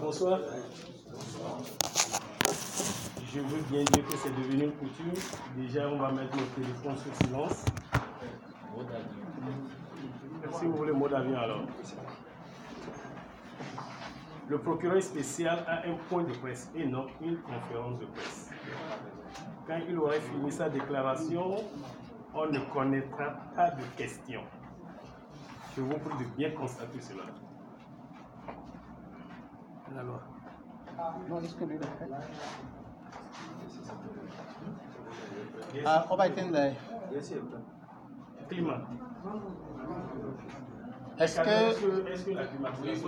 Bonsoir. Je veux bien dire que c'est devenu une coutume. Déjà, on va mettre nos téléphones sur silence. Si vous voulez mot d'avis alors. Le procureur spécial a un point de presse et non une conférence de presse. Quand il aurait fini sa déclaration, on ne connaîtra pas de questions. Je vous prie de bien constater cela. La loi. Non, est-ce que lui le fait? On va éteindre les... Climat. Est-ce que la climatisation...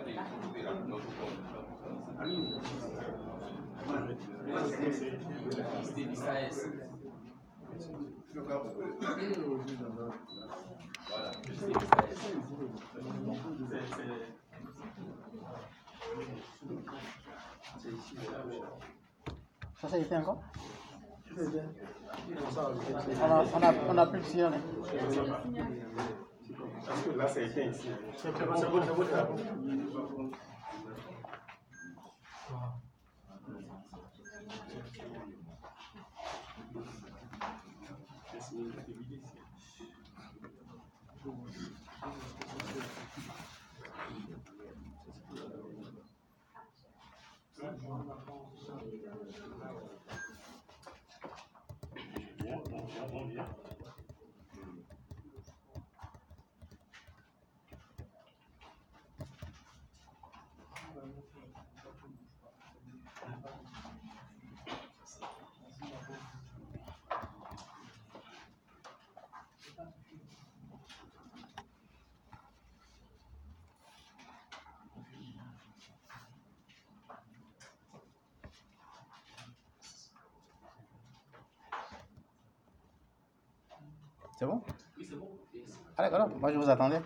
Ça s'est éteint encore? On a plus de signal. Parce que là, c'est éteint ici. C'est bon. C'est bon? Oui, c'est bon. Ah d'accord, moi je vous attendais.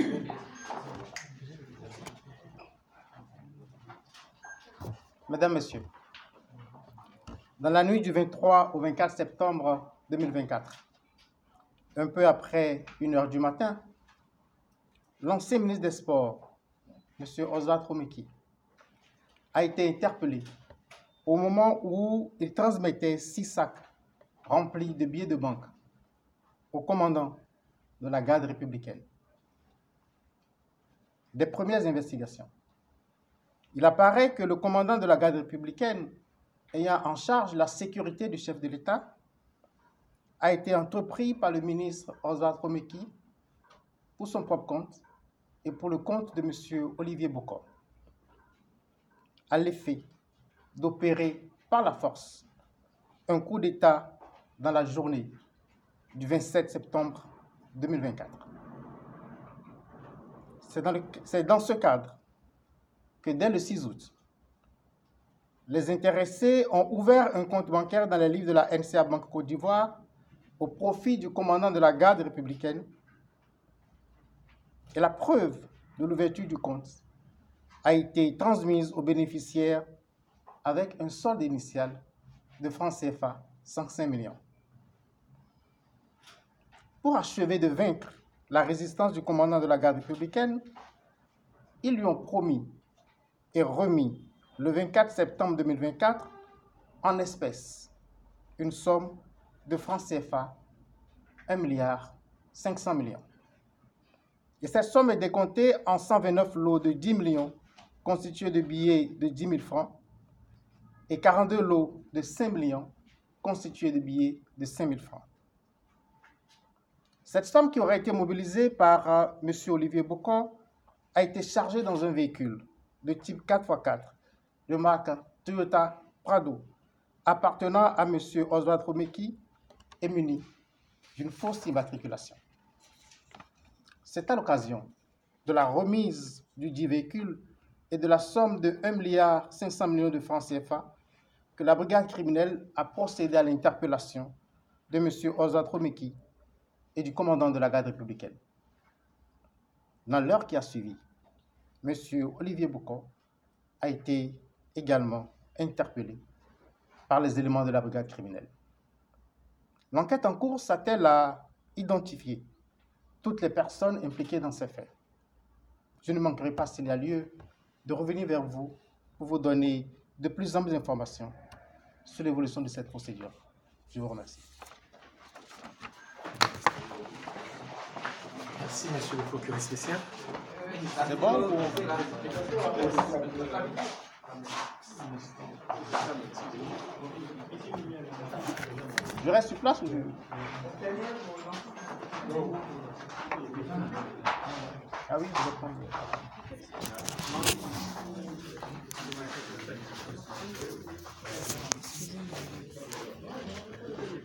Mesdames, Messieurs, dans la nuit du 23 au 24 septembre 2024, un peu après 1h du matin, l'ancien ministre des Sports, M. Oswald Romeki, a été interpellé au moment où il transmettait 6 sacs remplis de billets de banque au commandant de la garde républicaine. Des premières investigations. Il apparaît que le commandant de la garde républicaine, ayant en charge la sécurité du chef de l'État, a été entrepris par le ministre Oswald Romeki pour son propre compte et pour le compte de M. Olivier Bokor, à l'effet d'opérer par la force un coup d'État dans la journée du 27 septembre 2024. C'est dans ce cadre que dès le 6 août, les intéressés ont ouvert un compte bancaire dans les livres de la NCA Banque Côte d'Ivoire au profit du commandant de la garde républicaine. Et la preuve de l'ouverture du compte a été transmise aux bénéficiaires avec un solde initial de francs CFA 105 millions. Pour achever de vaincre la résistance du commandant de la garde républicaine, ils lui ont promis et remis le 24 septembre 2024 en espèces une somme de francs CFA 1,5 milliard. Et cette somme est décomptée en 129 lots de 10 millions constitués de billets de 10 000 francs et 42 lots de 5 millions constitués de billets de 5 000 francs. Cette somme qui aurait été mobilisée par M. Olivier Bokor a été chargée dans un véhicule de type 4x4 de marque Toyota Prado appartenant à M. Oswald Romeki et muni d'une fausse immatriculation. C'est à l'occasion de la remise du dit véhicule et de la somme de 1,5 milliard de francs CFA que la brigade criminelle a procédé à l'interpellation de M. Oswald Romeki et du commandant de la garde républicaine. Dans l'heure qui a suivi, M. Olivier Bokor a été également interpellé par les éléments de la brigade criminelle. L'enquête en cours s'attelle à identifier toutes les personnes impliquées dans ces faits. Je ne manquerai pas, s'il y a lieu, de revenir vers vous pour vous donner de plus amples informations sur l'évolution de cette procédure. Je vous remercie. Merci, monsieur le procureur spécial. C'est bon pour... Je reste sur place ou je... Ah oui, je vais prendre...